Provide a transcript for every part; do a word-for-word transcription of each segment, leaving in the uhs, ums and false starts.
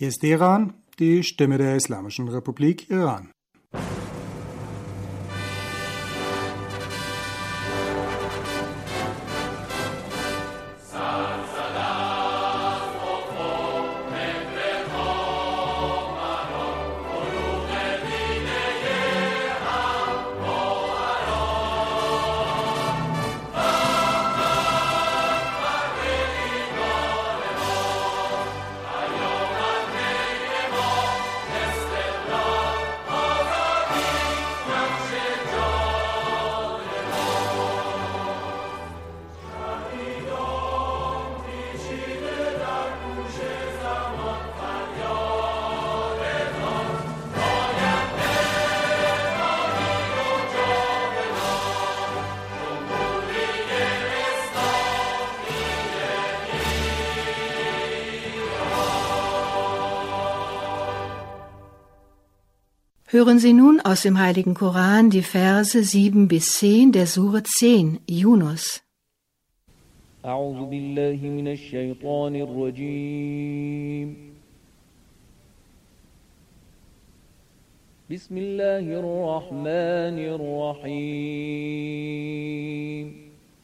Hier ist Iran, die Stimme der Islamischen Republik Iran. Hören Sie nun aus dem Heiligen Koran die Verse sieben bis zehn der Sure zehn, Yunus. أعوذ بالله من الشيطان الرجيم بسم الله الرحمن الرحيم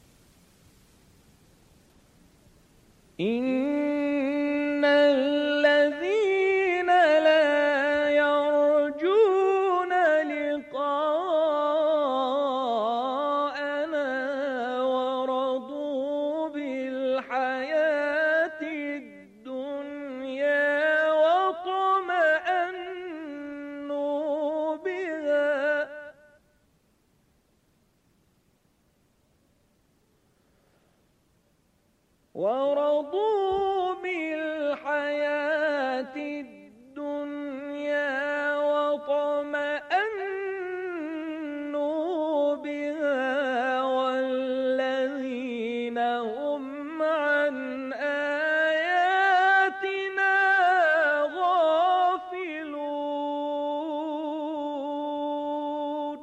إن الذين لا يرجون لقاءنا ورضوا بالحياة الدنيا واطمأنوا بها ورضوا بالحياة الدنيا واطمأنوا بها والذين هم عن آياتنا غافلون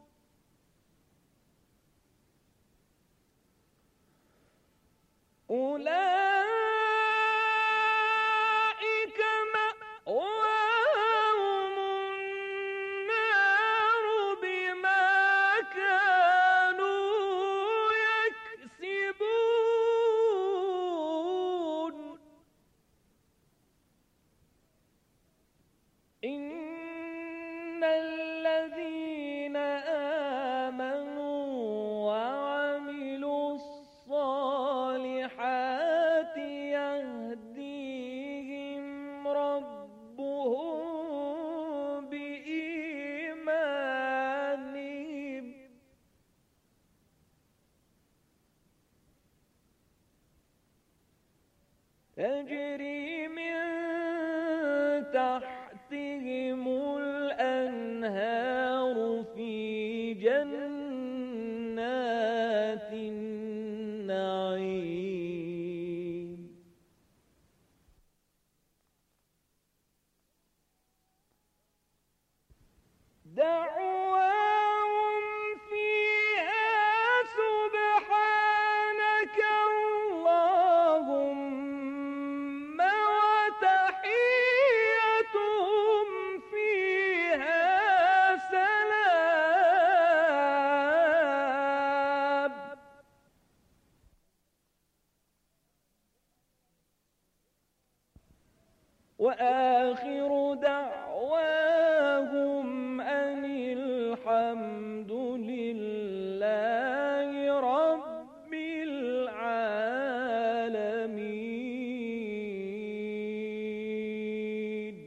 أولئك مأواهم النار بما كانوا يكسبون إن الذين آمنوا وعملوا الصالحات يهديهم ربهم بإيمانهم تجري من تحتهم الأنهار في جنات النعيم دعواهم فيها سبحانك اللهم وتحيتهم فيها سلام وآخر دعواهم أن الحمد لله رب العالمين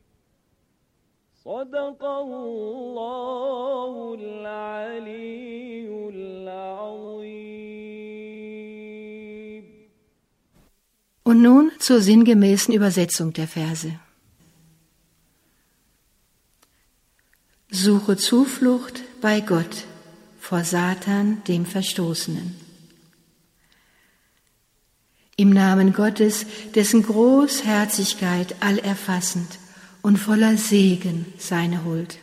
صدق الله العلي العظيم. Und nun zur sinngemäßen Übersetzung der Verse. Suche Zuflucht bei Gott vor Satan, dem Verstoßenen. Im Namen Gottes, dessen Großherzigkeit allerfassend und voller Segen seine Huld.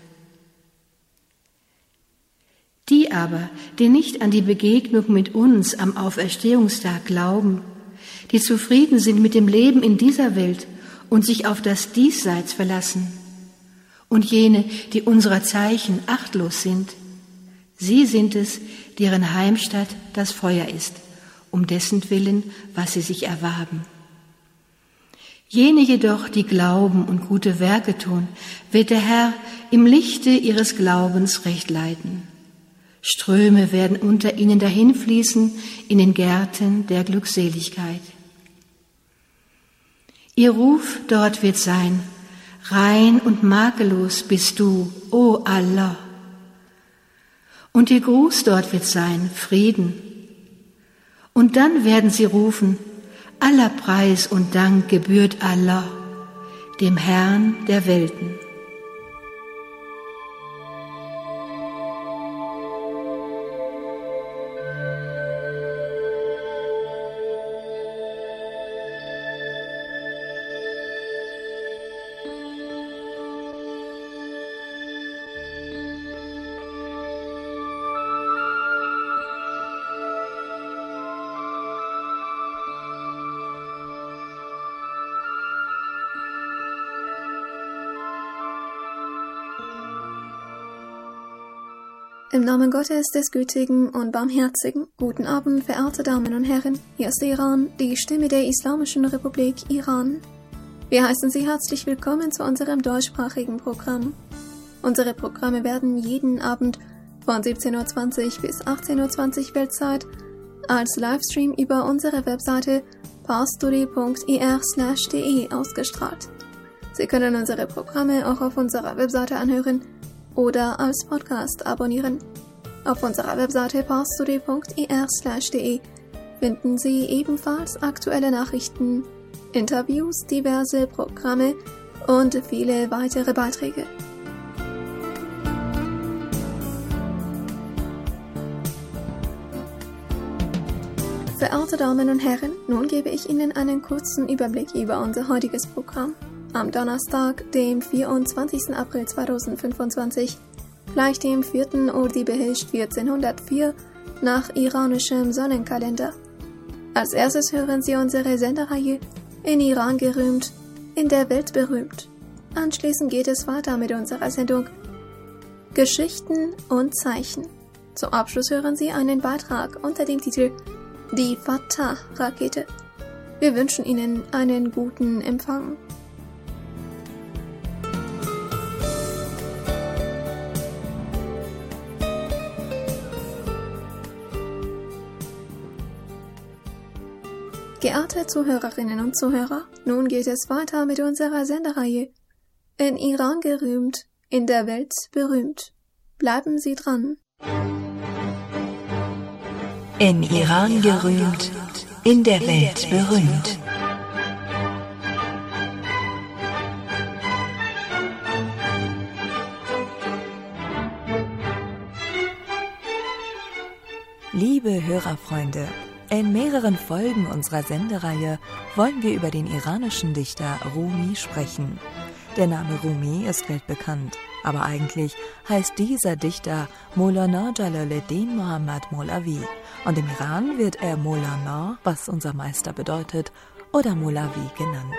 Die aber, die nicht an die Begegnung mit uns am Auferstehungstag glauben, die zufrieden sind mit dem Leben in dieser Welt und sich auf das Diesseits verlassen, und jene, die unserer Zeichen achtlos sind, sie sind es, deren Heimstatt das Feuer ist, um dessen Willen, was sie sich erwarben. Jene jedoch, die glauben und gute Werke tun, wird der Herr im Lichte ihres Glaubens recht leiten. Ströme werden unter ihnen dahinfließen in den Gärten der Glückseligkeit. Ihr Ruf dort wird sein: Rein und makellos bist du, o Allah. Und ihr Gruß dort wird sein: Frieden. Und dann werden sie rufen: Aller Preis und Dank gebührt Allah, dem Herrn der Welten. Im Namen Gottes, des Gütigen und Barmherzigen, guten Abend, verehrte Damen und Herren, hier ist Iran, die Stimme der Islamischen Republik Iran. Wir heißen Sie herzlich willkommen zu unserem deutschsprachigen Programm. Unsere Programme werden jeden Abend von siebzehn Uhr zwanzig bis achtzehn Uhr zwanzig Weltzeit als Livestream über unsere Webseite parstory punkt ir slash de ausgestrahlt. Sie können unsere Programme auch auf unserer Webseite anhören oder als Podcast abonnieren. Auf unserer Webseite parstory punkt ir slash de finden Sie ebenfalls aktuelle Nachrichten, Interviews, diverse Programme und viele weitere Beiträge. Verehrte Damen und Herren, nun gebe ich Ihnen einen kurzen Überblick über unser heutiges Programm. Am Donnerstag, dem vierundzwanzigsten April zweitausendfünfundzwanzig, gleich dem vierten Urdi-Behisht vierzehnhundertvier nach iranischem Sonnenkalender. Als erstes hören Sie unsere Sendereihe In Iran gerühmt, in der Welt berühmt. Anschließend geht es weiter mit unserer Sendung Geschichten und Zeichen. Zum Abschluss hören Sie einen Beitrag unter dem Titel Die Fatah-Rakete. Wir wünschen Ihnen einen guten Empfang. Geehrte Zuhörerinnen und Zuhörer, nun geht es weiter mit unserer Sendereihe In Iran gerühmt, in der Welt berühmt. Bleiben Sie dran. In Iran gerühmt, in der Welt berühmt. Liebe Hörerfreunde, in mehreren Folgen unserer Sendereihe wollen wir über den iranischen Dichter Rumi sprechen. Der Name Rumi ist weltbekannt, aber eigentlich heißt dieser Dichter Maulana Jalaluddin Muhammad Molavi und im Iran wird er Maulana, was unser Meister bedeutet, oder Molavi genannt.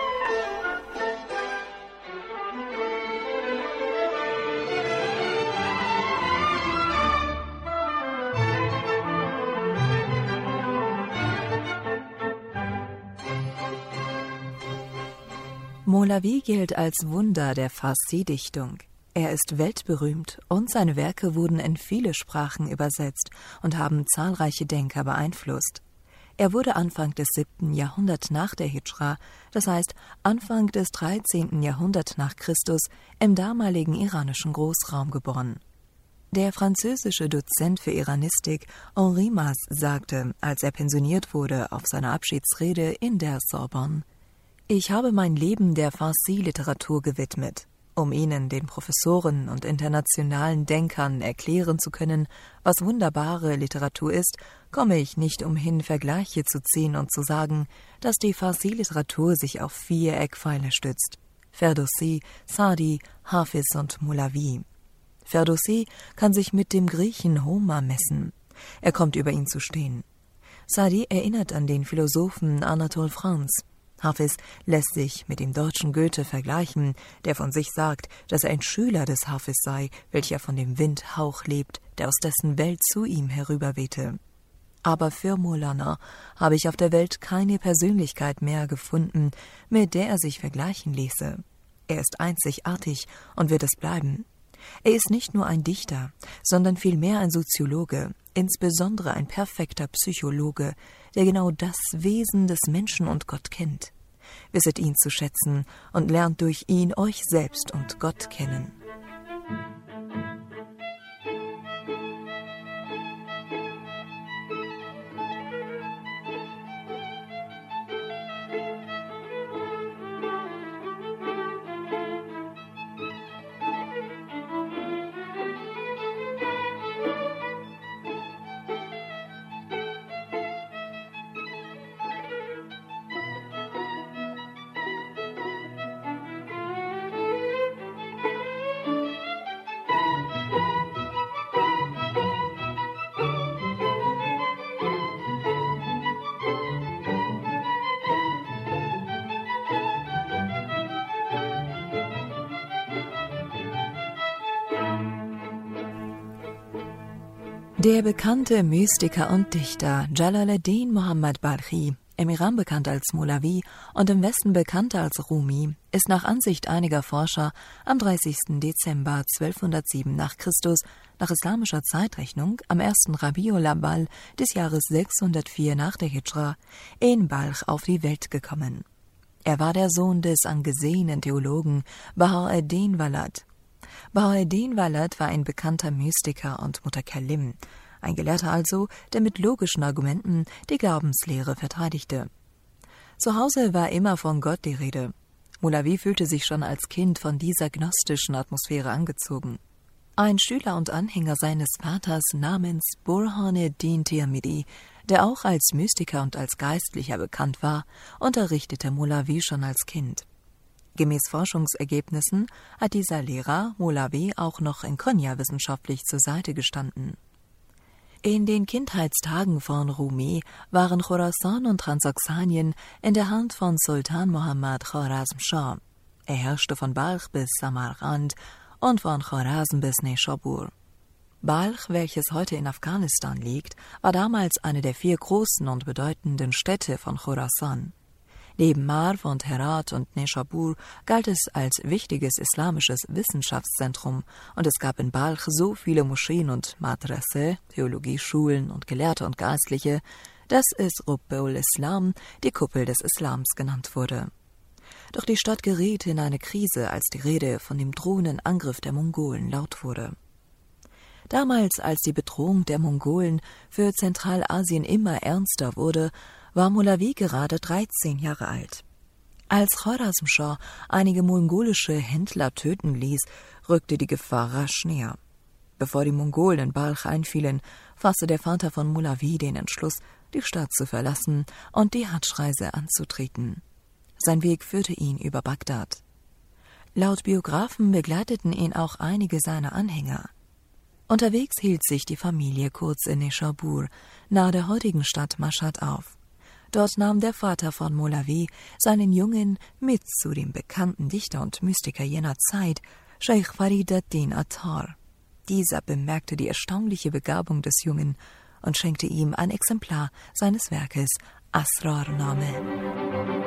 Molavi gilt als Wunder der Farsi-Dichtung. Er ist weltberühmt und seine Werke wurden in viele Sprachen übersetzt und haben zahlreiche Denker beeinflusst. Er wurde Anfang des siebten Jahrhunderts nach der Hijra, das heißt Anfang des dreizehnten Jahrhunderts nach Christus, im damaligen iranischen Großraum geboren. Der französische Dozent für Iranistik Henri Mas sagte, als er pensioniert wurde, auf seiner Abschiedsrede in der Sorbonne: Ich habe mein Leben der Farsi-Literatur gewidmet, um Ihnen, den Professoren und internationalen Denkern, erklären zu können, was wunderbare Literatur ist, komme ich nicht umhin, Vergleiche zu ziehen und zu sagen, dass die Farsi-Literatur sich auf vier Eckpfeiler stützt: Ferdowsi, Sadi, Hafiz und Molavi. Ferdowsi kann sich mit dem Griechen Homer messen. Er kommt über ihn zu stehen. Sadi erinnert an den Philosophen Anatole France. Hafiz lässt sich mit dem deutschen Goethe vergleichen, der von sich sagt, dass er ein Schüler des Hafiz sei, welcher von dem Windhauch lebt, der aus dessen Welt zu ihm herüberwehte. Aber für Maulana habe ich auf der Welt keine Persönlichkeit mehr gefunden, mit der er sich vergleichen ließe. Er ist einzigartig und wird es bleiben. Er ist nicht nur ein Dichter, sondern vielmehr ein Soziologe, insbesondere ein perfekter Psychologe, der genau das Wesen des Menschen und Gott kennt. Wisset ihn zu schätzen und lernt durch ihn euch selbst und Gott kennen. Der bekannte Mystiker und Dichter Jalaluddin Muhammad Balkhi, im Iran bekannt als Molavi und im Westen bekannt als Rumi, ist nach Ansicht einiger Forscher am dreißigsten Dezember zwölfhundertsieben nach Christus nach islamischer Zeitrechnung am ersten Rabiul Awwal des Jahres sechshundertvier nach der Hijra in Balch auf die Welt gekommen. Er war der Sohn des angesehenen Theologen Baha'u'ddin Walad. Baha'u'ddin Walad war ein bekannter Mystiker und Mutakallim, ein Gelehrter also, der mit logischen Argumenten die Glaubenslehre verteidigte. Zu Hause war immer von Gott die Rede. Molavi fühlte sich schon als Kind von dieser gnostischen Atmosphäre angezogen. Ein Schüler und Anhänger seines Vaters namens Burhanuddin Tirmidhi, der auch als Mystiker und als Geistlicher bekannt war, unterrichtete Molavi schon als Kind. Gemäß Forschungsergebnissen hat dieser Lehrer Molavi auch noch in Konya wissenschaftlich zur Seite gestanden. In den Kindheitstagen von Rumi waren Chorasan und Transoxanien in der Hand von Sultan Muhammad Khwarazm-Schah. Er herrschte von Balch bis Samarkand und von Chorasan bis Nishapur. Balch, welches heute in Afghanistan liegt, war damals eine der vier großen und bedeutenden Städte von Chorasan. Neben Marv und Herat und Nishapur galt es als wichtiges islamisches Wissenschaftszentrum und es gab in Balch so viele Moscheen und Madrase, Theologieschulen und Gelehrte und Geistliche, dass es Rubbeul Islam, die Kuppel des Islams, genannt wurde. Doch die Stadt geriet in eine Krise, als die Rede von dem drohenden Angriff der Mongolen laut wurde. Damals, als die Bedrohung der Mongolen für Zentralasien immer ernster wurde, war Molavi gerade dreizehn Jahre alt. Als Khwarazm-Schah einige mongolische Händler töten ließ, rückte die Gefahr rasch näher. Bevor die Mongolen in Balch einfielen, fasste der Vater von Molavi den Entschluss, die Stadt zu verlassen und die Hadschreise anzutreten. Sein Weg führte ihn über Bagdad. Laut Biografen begleiteten ihn auch einige seiner Anhänger. Unterwegs hielt sich die Familie kurz in Nishapur, nahe der heutigen Stadt Mashhad, auf. Dort nahm der Vater von Molavi seinen Jungen mit zu dem bekannten Dichter und Mystiker jener Zeit, Scheich Farid ad-Din Attar. Dieser bemerkte die erstaunliche Begabung des Jungen und schenkte ihm ein Exemplar seines Werkes Asrar-Name.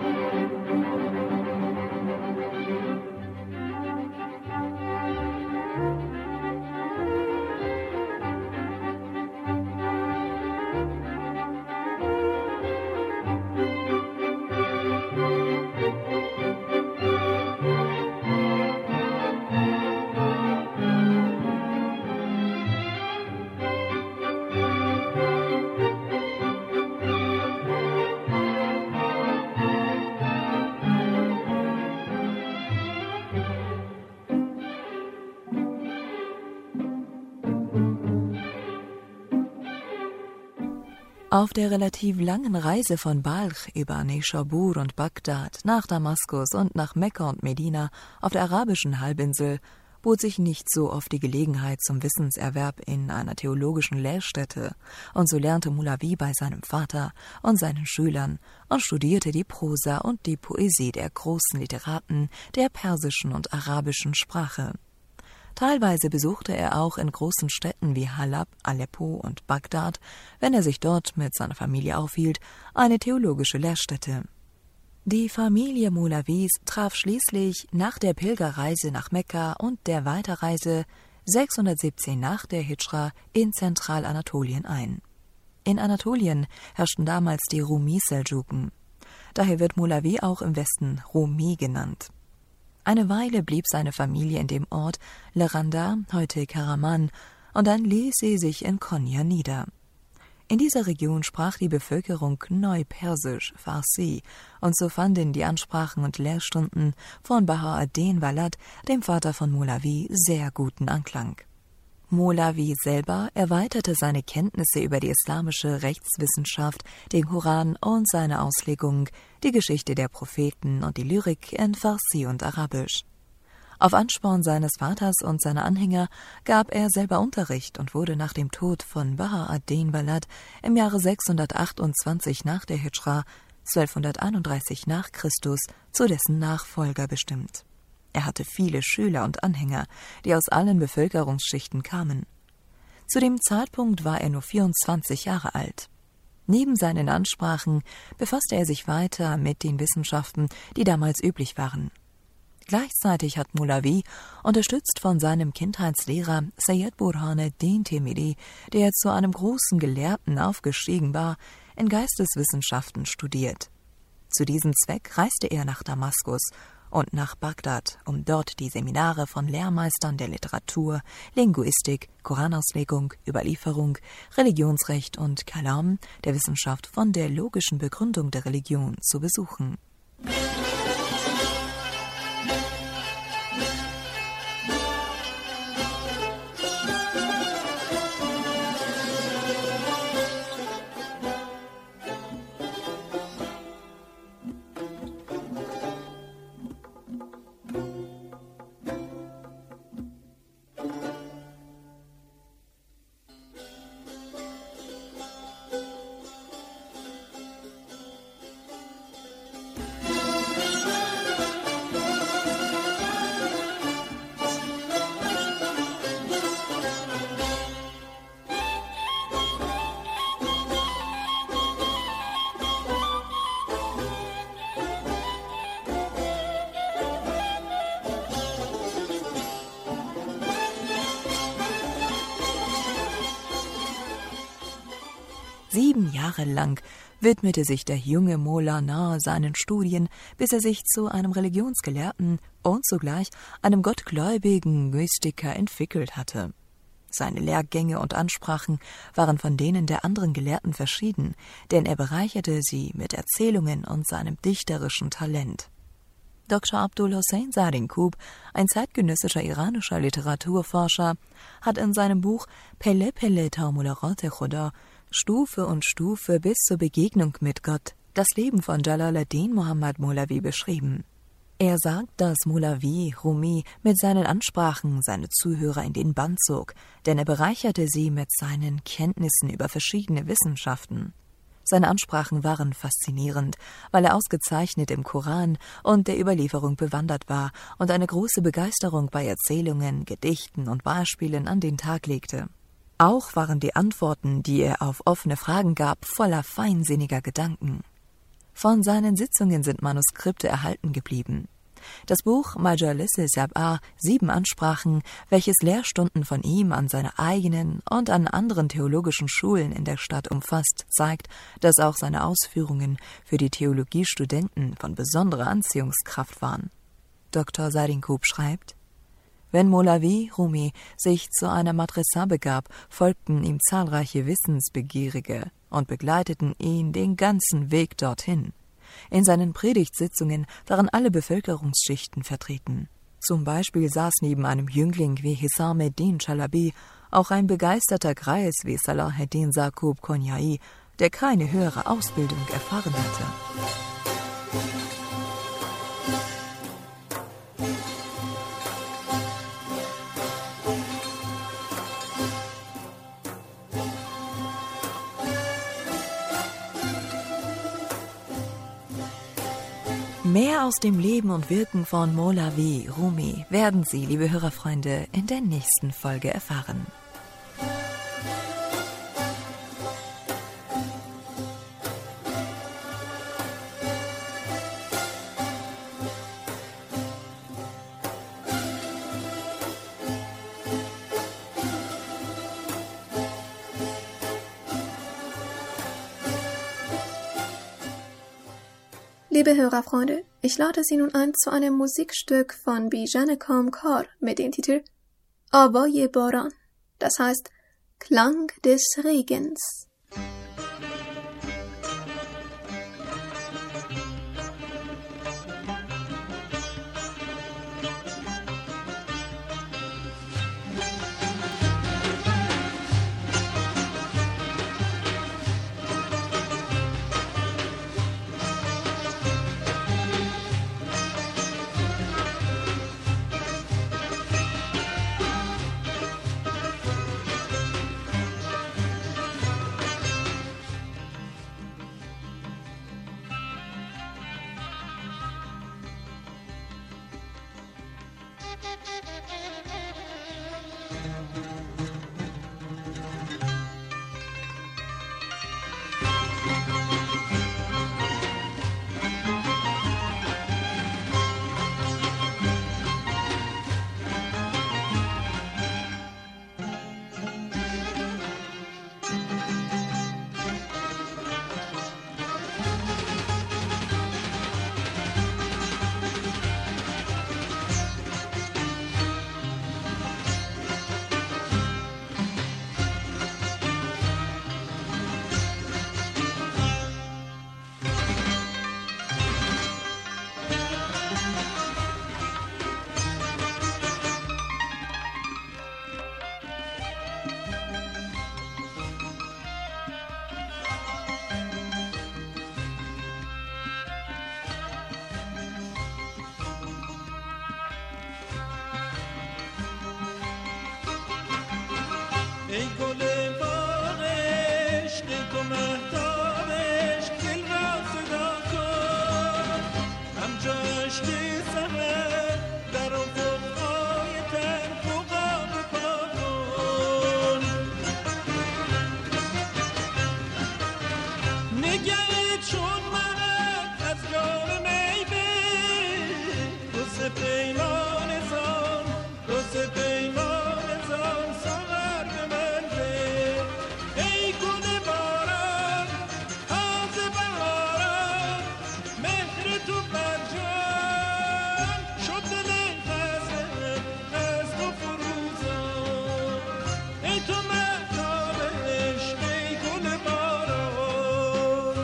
Auf der relativ langen Reise von Balch über Nishapur und Bagdad nach Damaskus und nach Mekka und Medina auf der arabischen Halbinsel bot sich nicht so oft die Gelegenheit zum Wissenserwerb in einer theologischen Lehrstätte, und so lernte Molavi bei seinem Vater und seinen Schülern und studierte die Prosa und die Poesie der großen Literaten der persischen und arabischen Sprache. Teilweise besuchte er auch in großen Städten wie Halab, Aleppo und Bagdad, wenn er sich dort mit seiner Familie aufhielt, eine theologische Lehrstätte. Die Familie Molavis traf schließlich nach der Pilgerreise nach Mekka und der Weiterreise sechshundertsiebzehn nach der Hidschra in Zentralanatolien ein. In Anatolien herrschten damals die Rumi-Seldschuken. Daher wird Molavi auch im Westen Rumi genannt. Eine Weile blieb seine Familie in dem Ort Leranda, heute Karaman, und dann ließ sie sich in Konya nieder. In dieser Region sprach die Bevölkerung Neupersisch, Farsi, und so fanden die Ansprachen und Lehrstunden von Baha'u'ddin Walad, dem Vater von Molavi, sehr guten Anklang. Molavi selber erweiterte seine Kenntnisse über die islamische Rechtswissenschaft, den Koran und seine Auslegung, die Geschichte der Propheten und die Lyrik in Farsi und Arabisch. Auf Ansporn seines Vaters und seiner Anhänger gab er selber Unterricht und wurde nach dem Tod von Baha'u'ddin Walad im Jahre sechshundertachtundzwanzig nach der Hidschra, zwölfhunderteinunddreißig nach Christus, zu dessen Nachfolger bestimmt. Er hatte viele Schüler und Anhänger, die aus allen Bevölkerungsschichten kamen. Zu dem Zeitpunkt war er nur vierundzwanzig Jahre alt. Neben seinen Ansprachen befasste er sich weiter mit den Wissenschaften, die damals üblich waren. Gleichzeitig hat Molavi, unterstützt von seinem Kindheitslehrer Sayyid Burhanuddin Temiri, der zu einem großen Gelehrten aufgestiegen war, in Geisteswissenschaften studiert. Zu diesem Zweck reiste er nach Damaskus und nach Bagdad, um dort die Seminare von Lehrmeistern der Literatur, Linguistik, Koranauslegung, Überlieferung, Religionsrecht und Kalam, der Wissenschaft von der logischen Begründung der Religion, zu besuchen. Sieben Jahre lang widmete sich der junge Molana seinen Studien, bis er sich zu einem Religionsgelehrten und zugleich einem gottgläubigen Mystiker entwickelt hatte. Seine Lehrgänge und Ansprachen waren von denen der anderen Gelehrten verschieden, denn er bereicherte sie mit Erzählungen und seinem dichterischen Talent. Doktor Abdul Hossein Sarinkub, ein zeitgenössischer iranischer Literaturforscher, hat in seinem Buch Pele Pele ta Mulaqat-e Khuda Stufe und Stufe bis zur Begegnung mit Gott das Leben von Jalaluddin Muhammad Molavi beschrieben. Er sagt, dass Molavi Rumi mit seinen Ansprachen seine Zuhörer in den Bann zog, denn er bereicherte sie mit seinen Kenntnissen über verschiedene Wissenschaften. Seine Ansprachen waren faszinierend, weil er ausgezeichnet im Koran und der Überlieferung bewandert war und eine große Begeisterung bei Erzählungen, Gedichten und Beispielen an den Tag legte. Auch waren die Antworten, die er auf offene Fragen gab, voller feinsinniger Gedanken. Von seinen Sitzungen sind Manuskripte erhalten geblieben. Das Buch Majalis-e Sab'a, sieben Ansprachen, welches Lehrstunden von ihm an seiner eigenen und an anderen theologischen Schulen in der Stadt umfasst, zeigt, dass auch seine Ausführungen für die Theologiestudenten von besonderer Anziehungskraft waren. Doktor Sarinkub schreibt: Wenn Molavi Rumi sich zu einer Madrasa begab, folgten ihm zahlreiche Wissensbegierige und begleiteten ihn den ganzen Weg dorthin. In seinen Predigtsitzungen waren alle Bevölkerungsschichten vertreten. Zum Beispiel saß neben einem Jüngling wie Hisam-ed-Din Chalabi auch ein begeisterter Greis wie Salaheddin Saqub Konyai, der keine höhere Ausbildung erfahren hatte. Mehr aus dem Leben und Wirken von Molavi Rumi werden Sie, liebe Hörerfreunde, in der nächsten Folge erfahren. Liebe Hörerfreunde, ich lade Sie nun ein zu einem Musikstück von Bijan Kamkar mit dem Titel Avay Baran, das heißt Klang des Regens. ای گل باغ عشق تو مهتاب عشق دل را صدا کن همچو عشق سحر در افقهای تن فوقا بپا کن نگه چون من از جام می به روز پیمان زان روز پیمان زان ساغر به من ده ای گل باران تازه بهاران مهر تو بر جان شد دل غزل از تو فروزان ای تو مهتاب عشق ای گل باران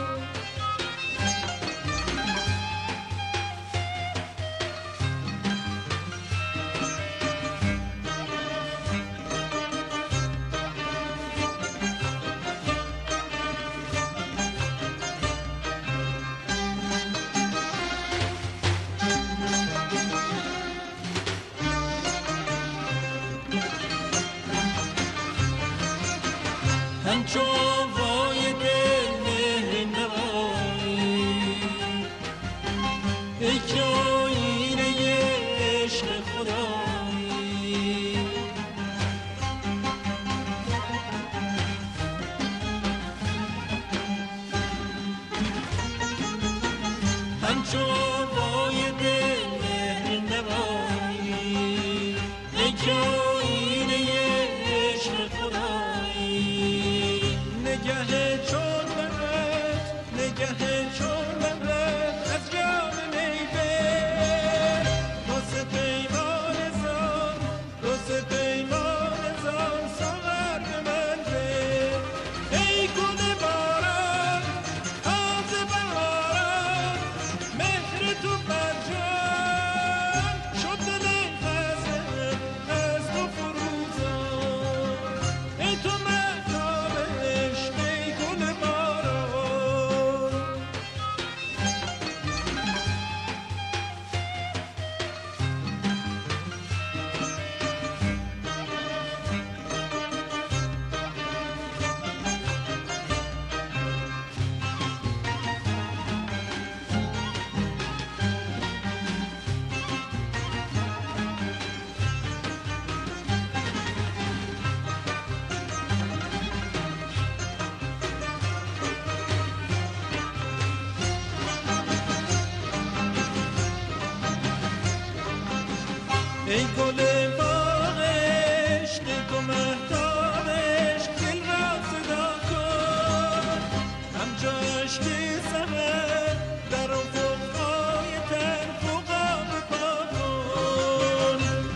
همچو آوای دل مهر نوایی ای که آینه عشق خدایی همچو آوای دل مهر نوایی ای که آینه عشق خدایی ای گل باغ عشق تو مهتاب عشق دل را صدا کن همچو اشک سحر در افقهای تن فوقا بپا کن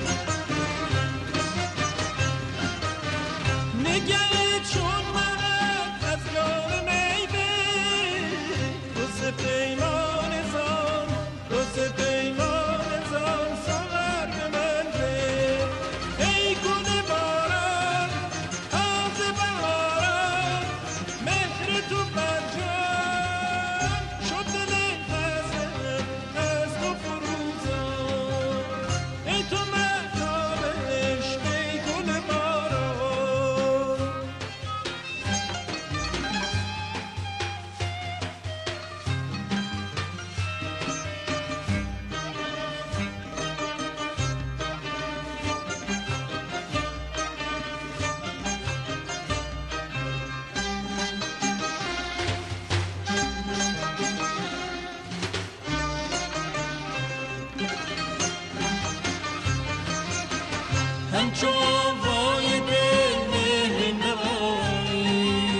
نگه چون من از جام می به روز پیمان زان روز پیمان زان ساغر به من ده ای گل باران تازه بهاران مهر تو بر جان شد دل غزل از تو فروزان ای تو مهتاب عشق ای گل باران همچو آوای دل مهر نوایی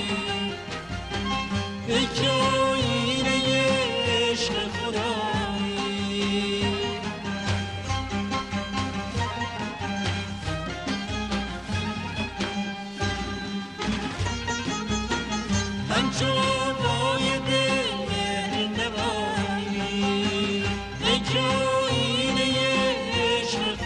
ای که آیینه عشق خدایی همچو آوای دل مهر نوایی ای که آیینه عشق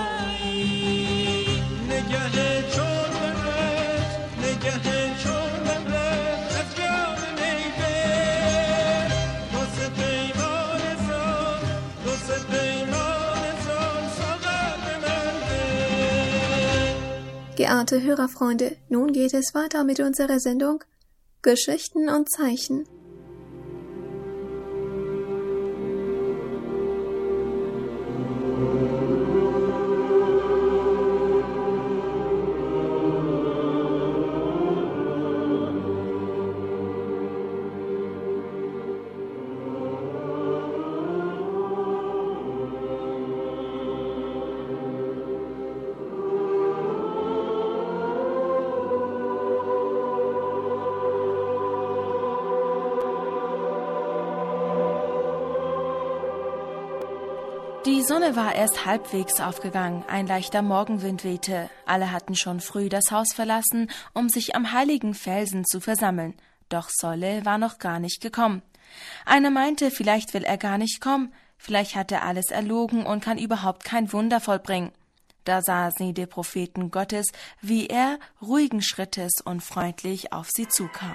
خدایی نگه چون مهرت نگه چون مهرت از جام می بر واسه پیمان زان واسه پیمان زان ساغر به من ده Geehrte Hörerfreunde, nun geht es weiter mit unserer Sendung Geschichten und Zeichen. Die Sonne war erst halbwegs aufgegangen, ein leichter Morgenwind wehte. Alle hatten schon früh das Haus verlassen, um sich am heiligen Felsen zu versammeln. Doch Soleh war noch gar nicht gekommen. Einer meinte, vielleicht will er gar nicht kommen, vielleicht hat er alles erlogen und kann überhaupt kein Wunder vollbringen. Da sah sie den Propheten Gottes, wie er ruhigen Schrittes und freundlich auf sie zukam.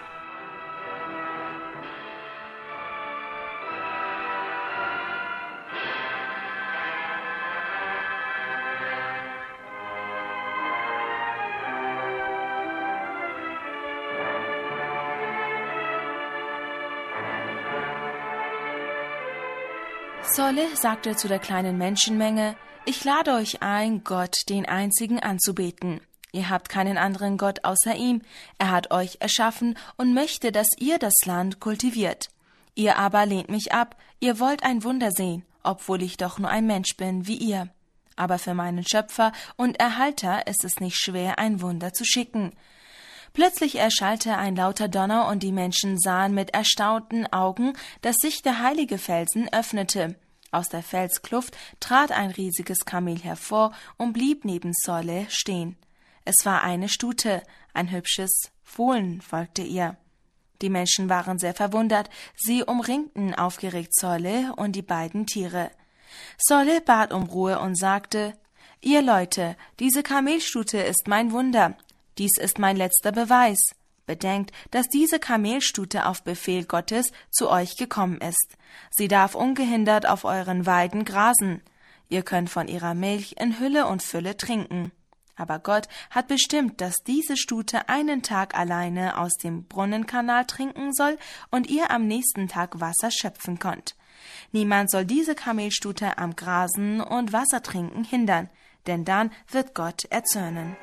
Soleh sagte zu der kleinen Menschenmenge, ich lade euch ein, Gott, den Einzigen, anzubeten. Ihr habt keinen anderen Gott außer ihm. Er hat euch erschaffen und möchte, dass ihr das Land kultiviert. Ihr aber lehnt mich ab. Ihr wollt ein Wunder sehen, obwohl ich doch nur ein Mensch bin wie ihr. Aber für meinen Schöpfer und Erhalter ist es nicht schwer, ein Wunder zu schicken. Plötzlich erschallte ein lauter Donner und die Menschen sahen mit erstaunten Augen, dass sich der heilige Felsen öffnete. Aus der Felskluft trat ein riesiges Kamel hervor und blieb neben Soleh stehen. Es war eine Stute, ein hübsches Fohlen folgte ihr. Die Menschen waren sehr verwundert, sie umringten aufgeregt Soleh und die beiden Tiere. Soleh bat um Ruhe und sagte, »Ihr Leute, diese Kamelstute ist mein Wunder. Dies ist mein letzter Beweis. Bedenkt, dass diese Kamelstute auf Befehl Gottes zu euch gekommen ist. Sie darf ungehindert auf euren Weiden grasen. Ihr könnt von ihrer Milch in Hülle und Fülle trinken. Aber Gott hat bestimmt, dass diese Stute einen Tag alleine aus dem Brunnenkanal trinken soll und ihr am nächsten Tag Wasser schöpfen könnt. Niemand soll diese Kamelstute am Grasen und Wasser trinken hindern, denn dann wird Gott erzürnen.«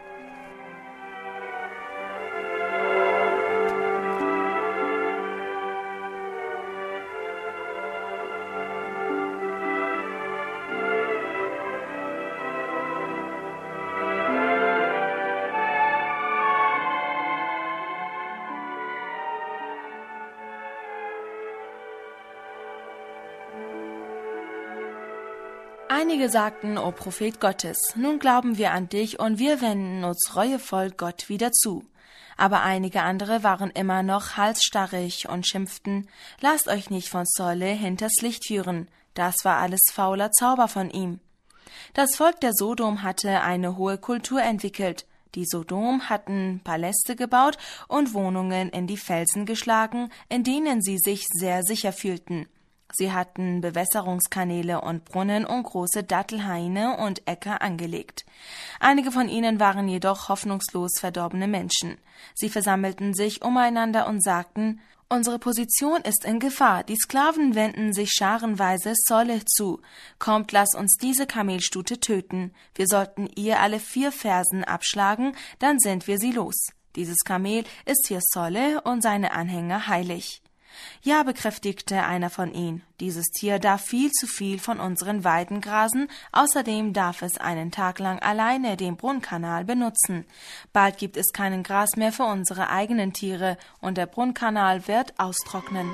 Einige sagten, O Prophet Gottes, nun glauben wir an dich und wir wenden uns reuevoll Gott wieder zu. Aber einige andere waren immer noch halsstarrig und schimpften, lasst euch nicht von Zolle hinters Licht führen, das war alles fauler Zauber von ihm. Das Volk der Sodom hatte eine hohe Kultur entwickelt. Die Sodom hatten Paläste gebaut und Wohnungen in die Felsen geschlagen, in denen sie sich sehr sicher fühlten. Sie hatten Bewässerungskanäle und Brunnen und große Dattelhaine und Äcker angelegt. Einige von ihnen waren jedoch hoffnungslos verdorbene Menschen. Sie versammelten sich umeinander und sagten, unsere Position ist in Gefahr, die Sklaven wenden sich scharenweise Zolle zu. Kommt, lass uns diese Kamelstute töten. Wir sollten ihr alle vier Fersen abschlagen, dann sind wir sie los. Dieses Kamel ist für Zolle und seine Anhänger heilig. Ja, bekräftigte einer von ihnen, dieses Tier darf viel zu viel von unseren Weiden grasen, außerdem darf es einen Tag lang alleine den Brunnkanal benutzen. Bald gibt es keinen Gras mehr für unsere eigenen Tiere und der Brunnkanal wird austrocknen.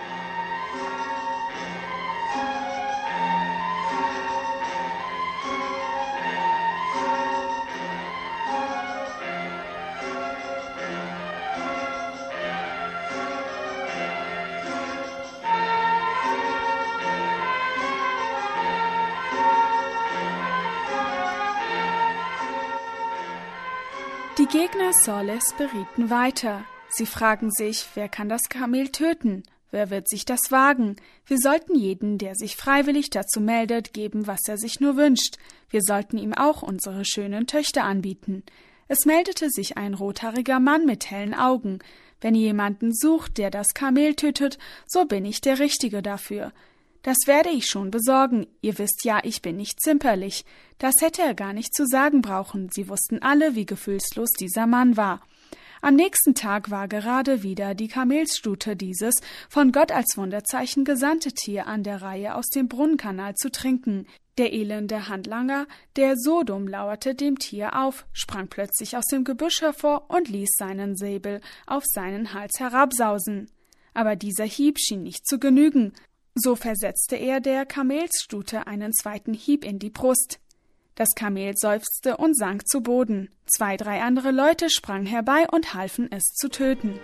Die Gegner Zolles berieten weiter. Sie fragen sich, wer kann das Kamel töten? Wer wird sich das wagen? Wir sollten jeden, der sich freiwillig dazu meldet, geben, was er sich nur wünscht. Wir sollten ihm auch unsere schönen Töchter anbieten. Es meldete sich ein rothaariger Mann mit hellen Augen. Wenn ihr jemanden sucht, der das Kamel tötet, so bin ich der Richtige dafür. Das werde ich schon besorgen. Ihr wisst ja, ich bin nicht zimperlich. Das hätte er gar nicht zu sagen brauchen. Sie wussten alle, wie gefühlslos dieser Mann war. Am nächsten Tag war gerade wieder die Kamelsstute, dieses von Gott als Wunderzeichen gesandte Tier, an der Reihe, aus dem Brunnenkanal zu trinken. Der elende Handlanger, der Sodom, lauerte dem Tier auf, sprang plötzlich aus dem Gebüsch hervor und ließ seinen Säbel auf seinen Hals herabsausen. Aber dieser Hieb schien nicht zu genügen. So versetzte er der Kamelsstute einen zweiten Hieb in die Brust. Das Kamel seufzte und sank zu Boden. Zwei, drei andere Leute sprangen herbei und halfen es zu töten.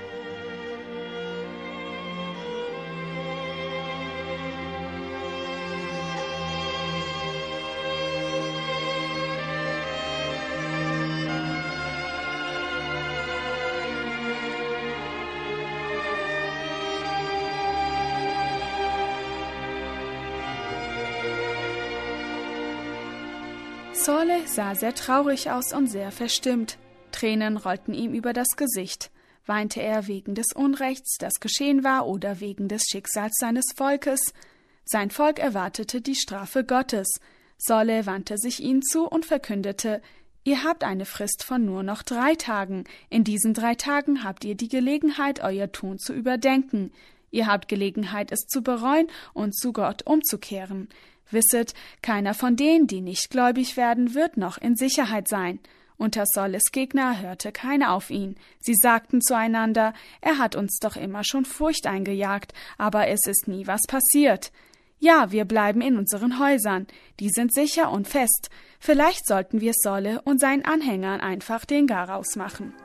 Zolle sah sehr traurig aus und sehr verstimmt. Tränen rollten ihm über das Gesicht. Weinte er wegen des Unrechts, das geschehen war, oder wegen des Schicksals seines Volkes? Sein Volk erwartete die Strafe Gottes. Zolle wandte sich ihnen zu und verkündete, ihr habt eine Frist von nur noch drei Tagen. In diesen drei Tagen habt ihr die Gelegenheit, euer Tun zu überdenken. Ihr habt Gelegenheit, es zu bereuen und zu Gott umzukehren. Wisset, keiner von denen, die nicht gläubig werden, wird noch in Sicherheit sein. Unter Zolles Gegner hörte keiner auf ihn. Sie sagten zueinander, er hat uns doch immer schon Furcht eingejagt, aber es ist nie was passiert. Ja, wir bleiben in unseren Häusern. Die sind sicher und fest. Vielleicht sollten wir Zolle und seinen Anhängern einfach den Garaus machen.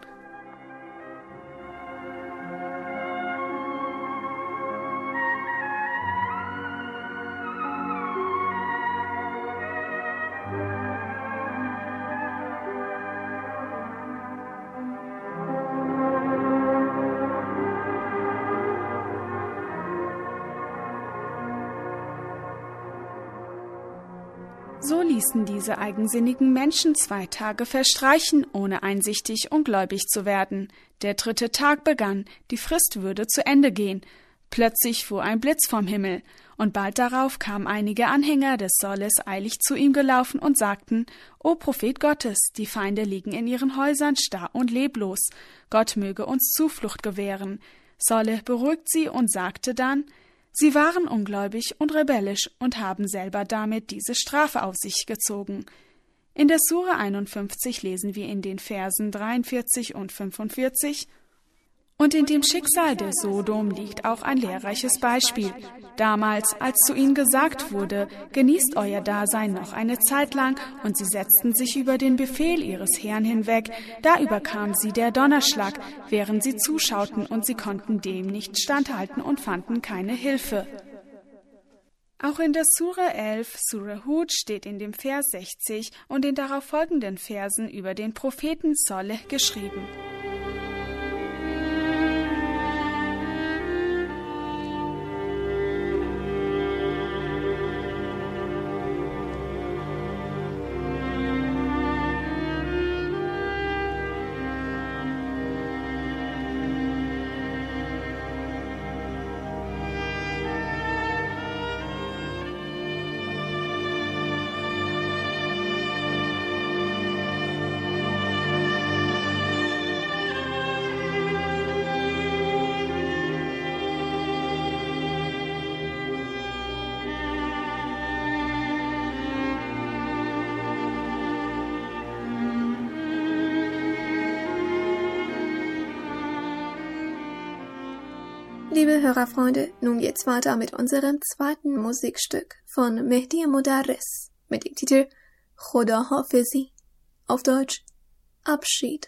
So ließen diese eigensinnigen Menschen zwei Tage verstreichen, ohne einsichtig und gläubig zu werden. Der dritte Tag begann, die Frist würde zu Ende gehen. Plötzlich fuhr ein Blitz vom Himmel, und bald darauf kamen einige Anhänger des Zolles eilig zu ihm gelaufen und sagten, »O Prophet Gottes, die Feinde liegen in ihren Häusern starr und leblos. Gott möge uns Zuflucht gewähren.« Zolle beruhigt sie und sagte dann, Sie waren ungläubig und rebellisch und haben selber damit diese Strafe auf sich gezogen. In der Sure einundfünfzig lesen wir in den Versen dreiundvierzig und fünfundvierzig, Und in dem Schicksal der Sodom liegt auch ein lehrreiches Beispiel. Damals, als zu ihnen gesagt wurde, genießt euer Dasein noch eine Zeit lang, und sie setzten sich über den Befehl ihres Herrn hinweg, da überkam sie der Donnerschlag, während sie zuschauten, und sie konnten dem nicht standhalten und fanden keine Hilfe. Auch in der Sure elf, Sure Hud, steht in dem Vers sechzig und den darauf folgenden Versen über den Propheten Soleh geschrieben: Liebe Hörerfreunde, nun geht's weiter mit unserem zweiten Musikstück von Mehdi Modarres mit dem Titel Khoda Hafizi, auf Deutsch Abschied.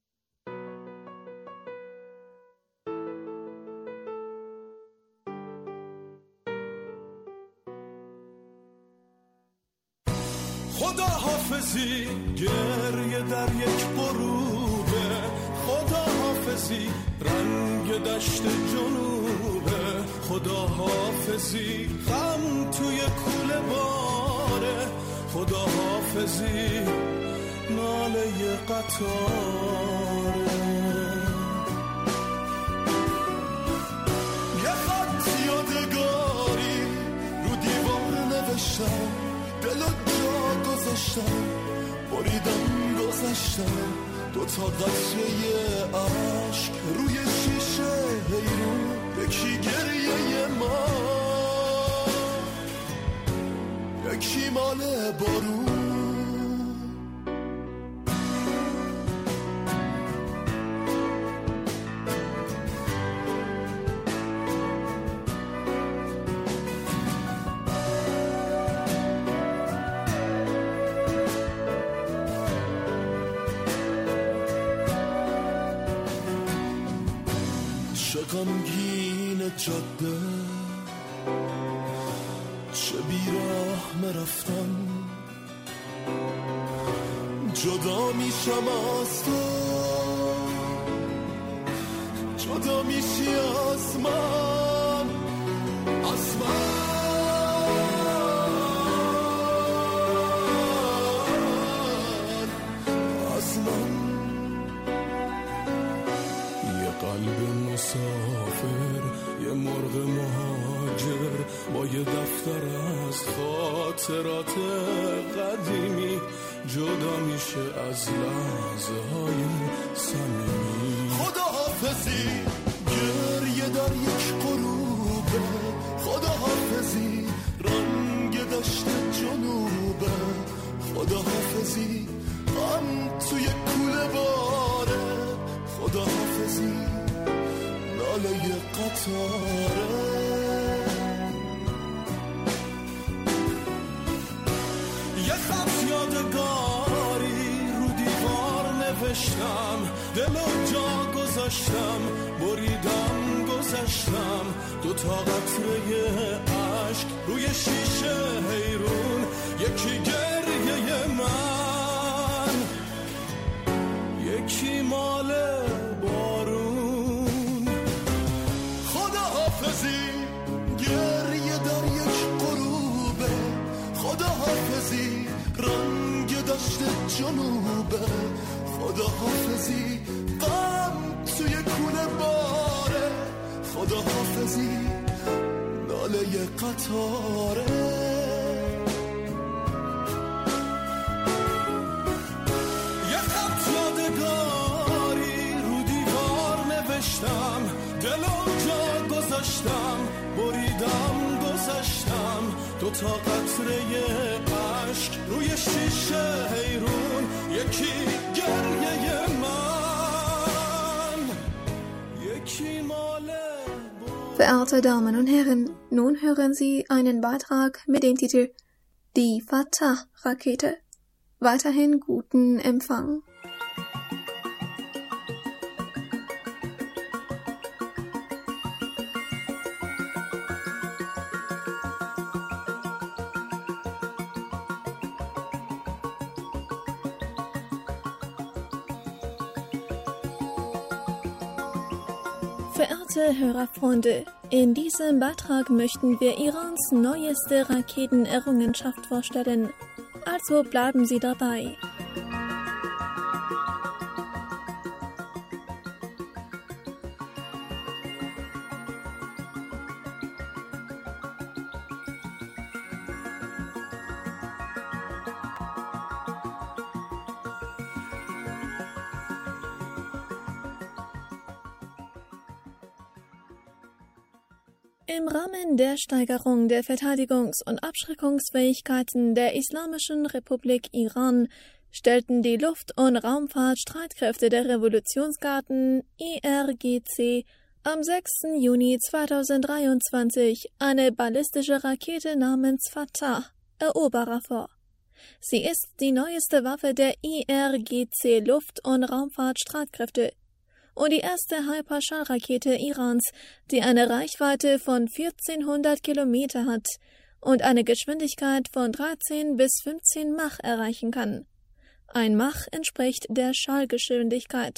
خدا حافظی گریه در یک غروبه، خدا حافظی رنگ دشت جنوبه، خدا حافظی غم توی کوله باره، خدا حافظی ناله قطاره. یه خط یادگاری رو دیوار نوشتم، دل جا گذاشتم، بریدم گذاشتم، دو تا قطره عشق روی شیشه حیرون، یکی گریه من، یکی مال بارون. غمگین جاده چه بیراه مرفتم، جدا میشم از تو، جدا میشی از من، از من، از من. یه قلب مسافر، یه مرغ مهاجر، با یه دفتر از خاطرات قدیمی، جدا میشه از لحظه های صمیمی. خدا حافظی گریه در یک غروبه، خدا حافظی رنگ دشت جنوبه، خدا حافظی غم توی کوله باره، خدا حافظی ناله قطاره. یه خط یادگاری رو دیوار نوشتم، دلو جا گذاشتم، بریدم گذاشتم، دو تا قطره عشق روی شیشه حیرون، یکی گریه من، یکی مال بارون. خدا حافظی گریه در یک غروبه، خدا حافظی رنگ دشت جنوبه، خدا حافظی غم توی کوله باره، خدا حافظی ناله قطاره. دلو جا گذاشتم، بریدم گذاشتم، دو تا قطره عشق روی شیشه حیرون، یکی گریه من، Verehrte Damen und Herren, nun hören Sie einen Beitrag mit dem Titel Die Fatah-Rakete. Weiterhin guten Empfang. Verehrte Hörerfreunde, in diesem Beitrag möchten wir Irans neueste Raketenerrungenschaft vorstellen. Also bleiben Sie dabei. Im Rahmen der Steigerung der Verteidigungs- und Abschreckungsfähigkeiten der Islamischen Republik Iran stellten die Luft- und Raumfahrtstreitkräfte der Revolutionsgarden I R G C am sechsten Juni zweitausenddreiundzwanzig eine ballistische Rakete namens Fatah, Eroberer, vor. Sie ist die neueste Waffe der I R G C Luft- und Raumfahrtstreitkräfte und die erste Hyperschallrakete Irans, die eine Reichweite von vierzehnhundert Kilometer hat und eine Geschwindigkeit von dreizehn bis fünfzehn Mach erreichen kann. Ein Mach entspricht der Schallgeschwindigkeit.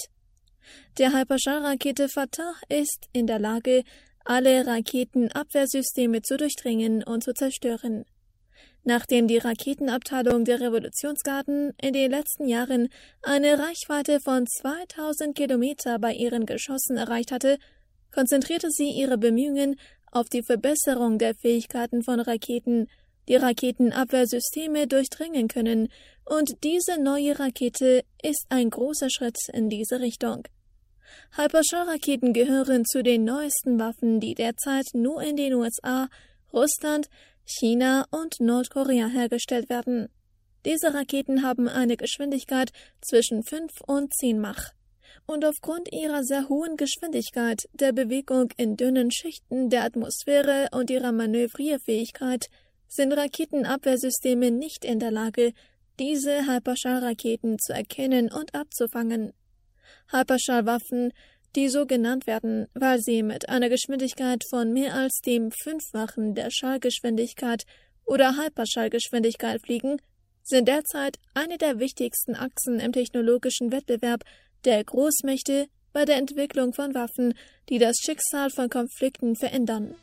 Der Hyperschallrakete Fatah ist in der Lage, alle Raketenabwehrsysteme zu durchdringen und zu zerstören. Nachdem die Raketenabteilung der Revolutionsgarden in den letzten Jahren eine Reichweite von zweitausend Kilometer bei ihren Geschossen erreicht hatte, konzentrierte sie ihre Bemühungen auf die Verbesserung der Fähigkeiten von Raketen, die Raketenabwehrsysteme durchdringen können, und diese neue Rakete ist ein großer Schritt in diese Richtung. Hyperschallraketen gehören zu den neuesten Waffen, die derzeit nur in den U S A, Russland, China und Nordkorea hergestellt werden. Diese Raketen haben eine Geschwindigkeit zwischen fünf und zehn Mach. Und aufgrund ihrer sehr hohen Geschwindigkeit, der Bewegung in dünnen Schichten der Atmosphäre und ihrer Manövrierfähigkeit sind Raketenabwehrsysteme nicht in der Lage, diese Hyperschallraketen zu erkennen und abzufangen. Hyperschallwaffen, die so genannt werden, weil sie mit einer Geschwindigkeit von mehr als dem Fünffachen der Schallgeschwindigkeit oder Hyperschallgeschwindigkeit fliegen, sind derzeit eine der wichtigsten Achsen im technologischen Wettbewerb der Großmächte bei der Entwicklung von Waffen, die das Schicksal von Konflikten verändern.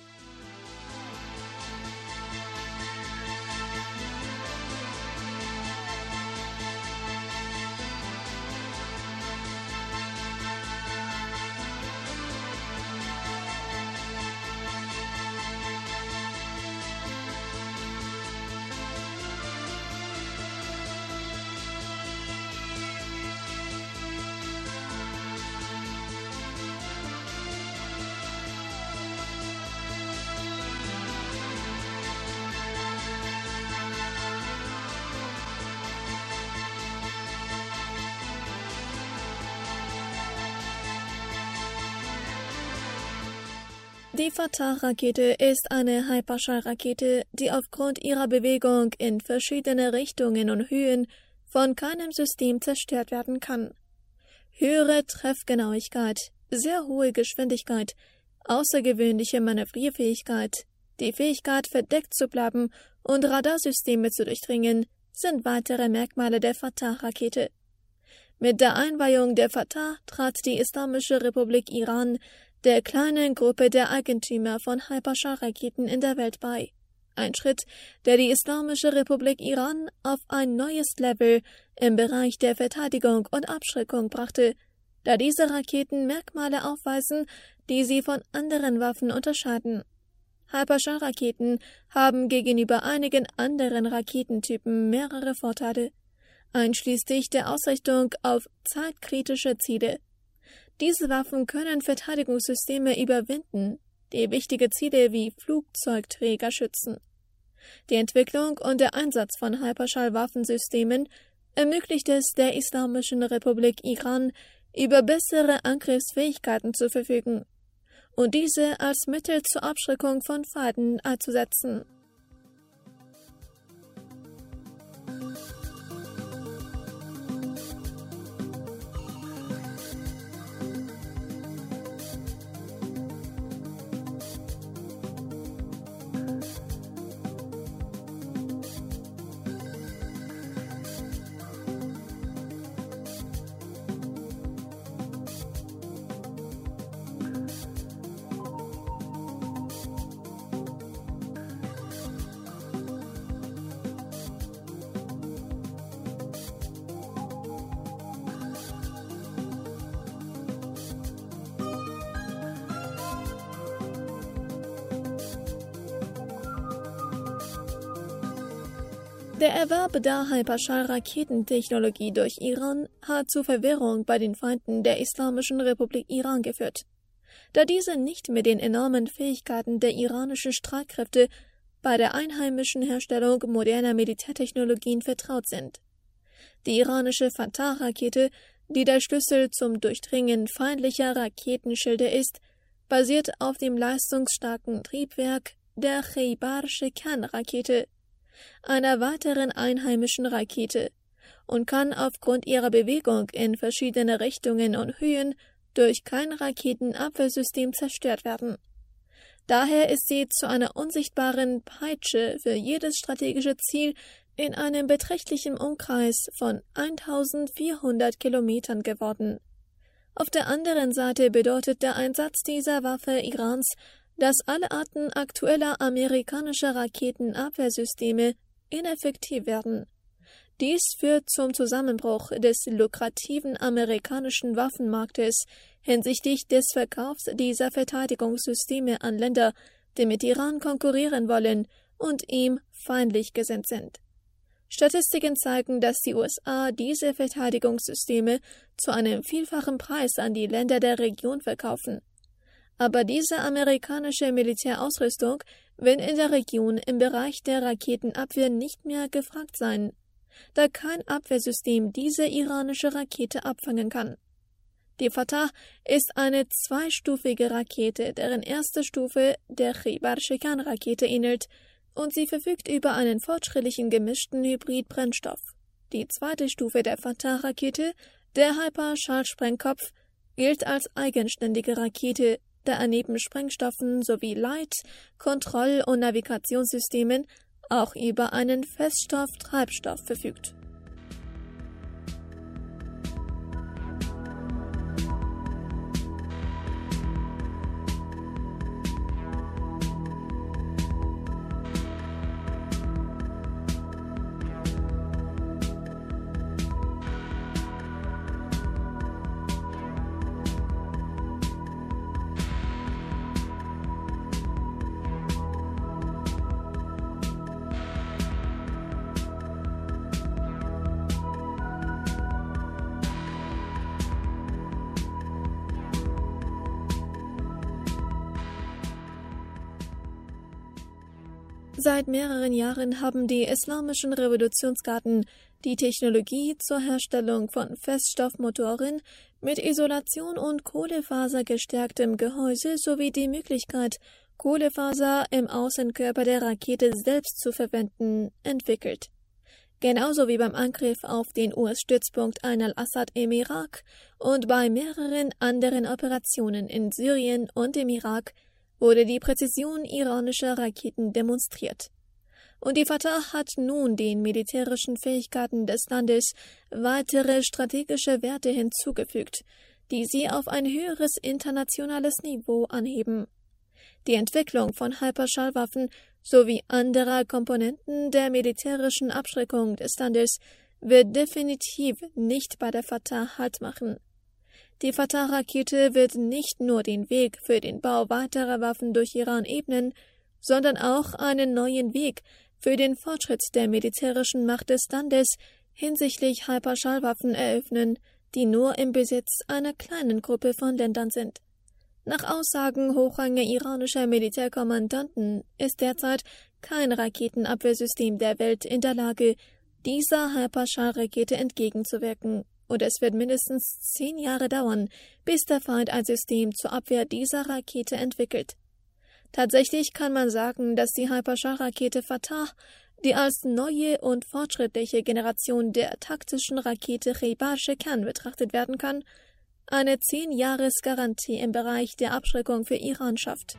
Die Fatah-Rakete ist eine Hyperschallrakete, die aufgrund ihrer Bewegung in verschiedene Richtungen und Höhen von keinem System zerstört werden kann. Höhere Treffgenauigkeit, sehr hohe Geschwindigkeit, außergewöhnliche Manövrierfähigkeit, die Fähigkeit, verdeckt zu bleiben und Radarsysteme zu durchdringen, sind weitere Merkmale der Fatah-Rakete. Mit der Einweihung der Fatah trat die Islamische Republik Iran der kleinen Gruppe der Eigentümer von Hyperschallraketen in der Welt bei. Ein Schritt, der die Islamische Republik Iran auf ein neues Level im Bereich der Verteidigung und Abschreckung brachte, da diese Raketen Merkmale aufweisen, die sie von anderen Waffen unterscheiden. Hyperschallraketen haben gegenüber einigen anderen Raketentypen mehrere Vorteile, einschließlich der Ausrichtung auf zeitkritische Ziele. Diese Waffen können Verteidigungssysteme überwinden, die wichtige Ziele wie Flugzeugträger schützen. Die Entwicklung und der Einsatz von Hyperschallwaffensystemen ermöglicht es der Islamischen Republik Iran, über bessere Angriffsfähigkeiten zu verfügen. und diese als Mittel zur Abschreckung von Feinden einzusetzen. Der Erwerb der Hyperschall-Raketentechnologie durch Iran hat zu Verwirrung bei den Feinden der Islamischen Republik Iran geführt, da diese nicht mit den enormen Fähigkeiten der iranischen Streitkräfte bei der einheimischen Herstellung moderner Militärtechnologien vertraut sind. Die iranische Fatah-Rakete, die der Schlüssel zum Durchdringen feindlicher Raketenschilde ist, basiert auf dem leistungsstarken Triebwerk der Khaybar-Shekan-Rakete, einer weiteren einheimischen Rakete, und kann aufgrund ihrer Bewegung in verschiedene Richtungen und Höhen durch kein Raketenabwehrsystem zerstört werden. Daher ist sie zu einer unsichtbaren Peitsche für jedes strategische Ziel in einem beträchtlichen Umkreis von eintausendvierhundert Kilometern geworden. Auf der anderen Seite bedeutet der Einsatz dieser Waffe Irans, dass alle Arten aktueller amerikanischer Raketenabwehrsysteme ineffektiv werden. Dies führt zum Zusammenbruch des lukrativen amerikanischen Waffenmarktes hinsichtlich des Verkaufs dieser Verteidigungssysteme an Länder, die mit Iran konkurrieren wollen und ihm feindlich gesinnt sind. Statistiken zeigen, dass die U S A diese Verteidigungssysteme zu einem vielfachen Preis an die Länder der Region verkaufen. Aber diese amerikanische Militärausrüstung wird in der Region im Bereich der Raketenabwehr nicht mehr gefragt sein, da kein Abwehrsystem diese iranische Rakete abfangen kann. Die Fatah ist eine zweistufige Rakete, deren erste Stufe der Khaybar-Shekan-Rakete ähnelt, und sie verfügt über einen fortschrittlichen gemischten Hybrid-Brennstoff. Die zweite Stufe der Fatah-Rakete, der Hyperschallsprengkopf, gilt als eigenständige Rakete, da er neben Sprengstoffen sowie Leit-, Kontroll- und Navigationssystemen auch über einen Feststofftreibstoff verfügt. Seit mehreren Jahren haben die islamischen Revolutionsgarden die Technologie zur Herstellung von Feststoffmotoren mit Isolation und kohlefasergestärktem Gehäuse sowie die Möglichkeit, Kohlefaser im Außenkörper der Rakete selbst zu verwenden, entwickelt. Genauso wie beim Angriff auf den U S-Stützpunkt Ain al-Assad im Irak und bei mehreren anderen Operationen in Syrien und im Irak wurde die Präzision iranischer Raketen demonstriert. Und die Fatah hat nun den militärischen Fähigkeiten des Landes weitere strategische Werte hinzugefügt, die sie auf ein höheres internationales Niveau anheben. Die Entwicklung von Hyperschallwaffen sowie anderer Komponenten der militärischen Abschreckung des Landes wird definitiv nicht bei der Fatah Halt machen. Die Fatah-Rakete wird nicht nur den Weg für den Bau weiterer Waffen durch Iran ebnen, sondern auch einen neuen Weg für den Fortschritt der militärischen Macht des Landes hinsichtlich Hyperschallwaffen eröffnen, die nur im Besitz einer kleinen Gruppe von Ländern sind. Nach Aussagen hochrangiger iranischer Militärkommandanten ist derzeit kein Raketenabwehrsystem der Welt in der Lage, dieser Hyperschallrakete entgegenzuwirken, und es wird mindestens zehn Jahre dauern, bis der Feind ein System zur Abwehr dieser Rakete entwickelt. Tatsächlich kann man sagen, dass die Hyperschallrakete Fatah, die als neue und fortschrittliche Generation der taktischen Rakete Chebarsche Khan betrachtet werden kann, eine zehn-Jahres-Garantie im Bereich der Abschreckung für Iran schafft.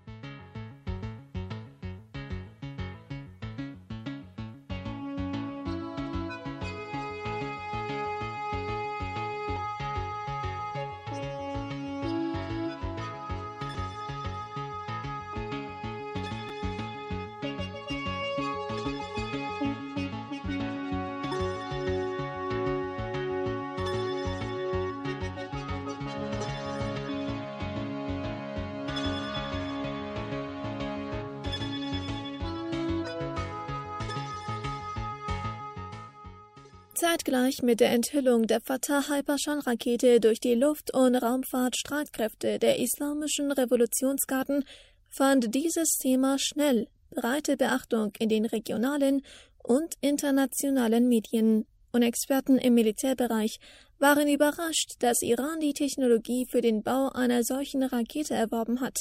Zeitgleich mit der Enthüllung der Fatah-Hyperschallrakete durch die Luft- und Raumfahrtstreitkräfte der Islamischen Revolutionsgarden fand dieses Thema schnell breite Beachtung in den regionalen und internationalen Medien, und Experten im Militärbereich waren überrascht, dass Iran die Technologie für den Bau einer solchen Rakete erworben hat.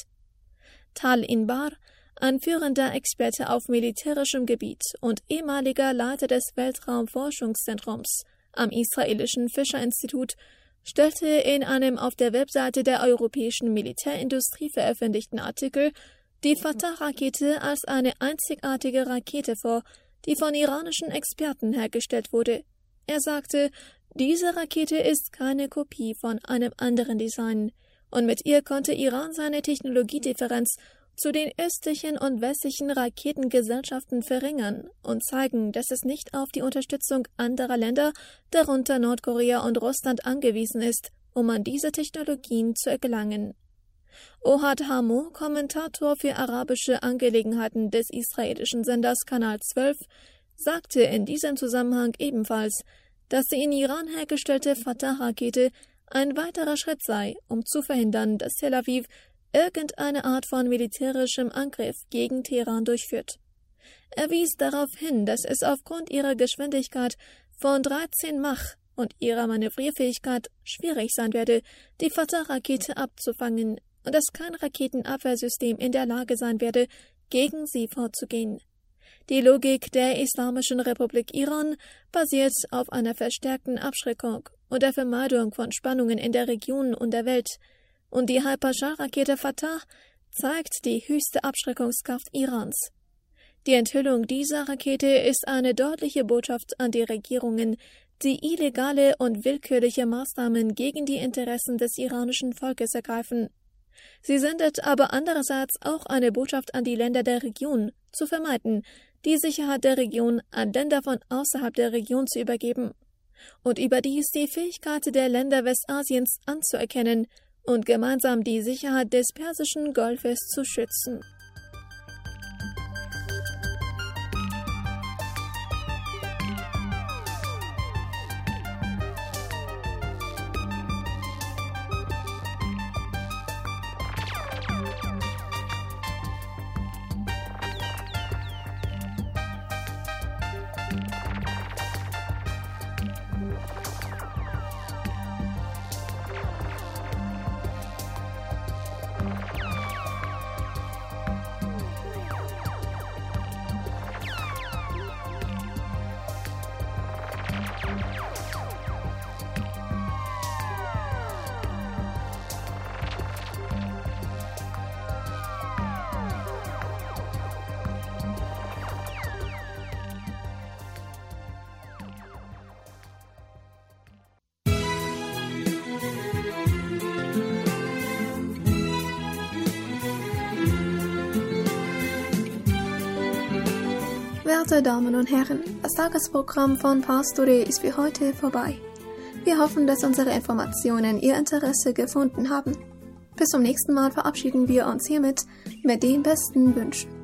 Tal Inbar, ein führender Experte auf militärischem Gebiet und ehemaliger Leiter des Weltraumforschungszentrums am israelischen Fischer-Institut, stellte in einem auf der Webseite der europäischen Militärindustrie veröffentlichten Artikel die Fatah-Rakete als eine einzigartige Rakete vor, die von iranischen Experten hergestellt wurde. Er sagte, diese Rakete ist keine Kopie von einem anderen Design, und mit ihr konnte Iran seine Technologiedifferenz zu den östlichen und westlichen Raketengesellschaften verringern und zeigen, dass es nicht auf die Unterstützung anderer Länder, darunter Nordkorea und Russland, angewiesen ist, um an diese Technologien zu erlangen. Ohad Hamo, Kommentator für arabische Angelegenheiten des israelischen Senders Kanal zwölf, sagte in diesem Zusammenhang ebenfalls, dass die in Iran hergestellte Fatah-Rakete ein weiterer Schritt sei, um zu verhindern, dass Tel Aviv irgendeine Art von militärischem Angriff gegen Teheran durchführt. Er wies darauf hin, dass es aufgrund ihrer Geschwindigkeit von dreizehn Mach und ihrer Manövrierfähigkeit schwierig sein werde, die Fatah-Rakete abzufangen, und dass kein Raketenabwehrsystem in der Lage sein werde, gegen sie vorzugehen. Die Logik der Islamischen Republik Iran basiert auf einer verstärkten Abschreckung und der Vermeidung von Spannungen in der Region und der Welt, und die Hyperschallrakete Fatah zeigt die höchste Abschreckungskraft Irans. Die Enthüllung dieser Rakete ist eine deutliche Botschaft an die Regierungen, die illegale und willkürliche Maßnahmen gegen die Interessen des iranischen Volkes ergreifen. Sie sendet aber andererseits auch eine Botschaft an die Länder der Region, zu vermeiden, die Sicherheit der Region an Länder von außerhalb der Region zu übergeben, und überdies die Fähigkeit der Länder Westasiens anzuerkennen und gemeinsam die Sicherheit des Persischen Golfes zu schützen. Werte Damen und Herren, das Tagesprogramm von Pastore ist für heute vorbei. Wir hoffen, dass unsere Informationen Ihr Interesse gefunden haben. Bis zum nächsten Mal verabschieden wir uns hiermit mit den besten Wünschen.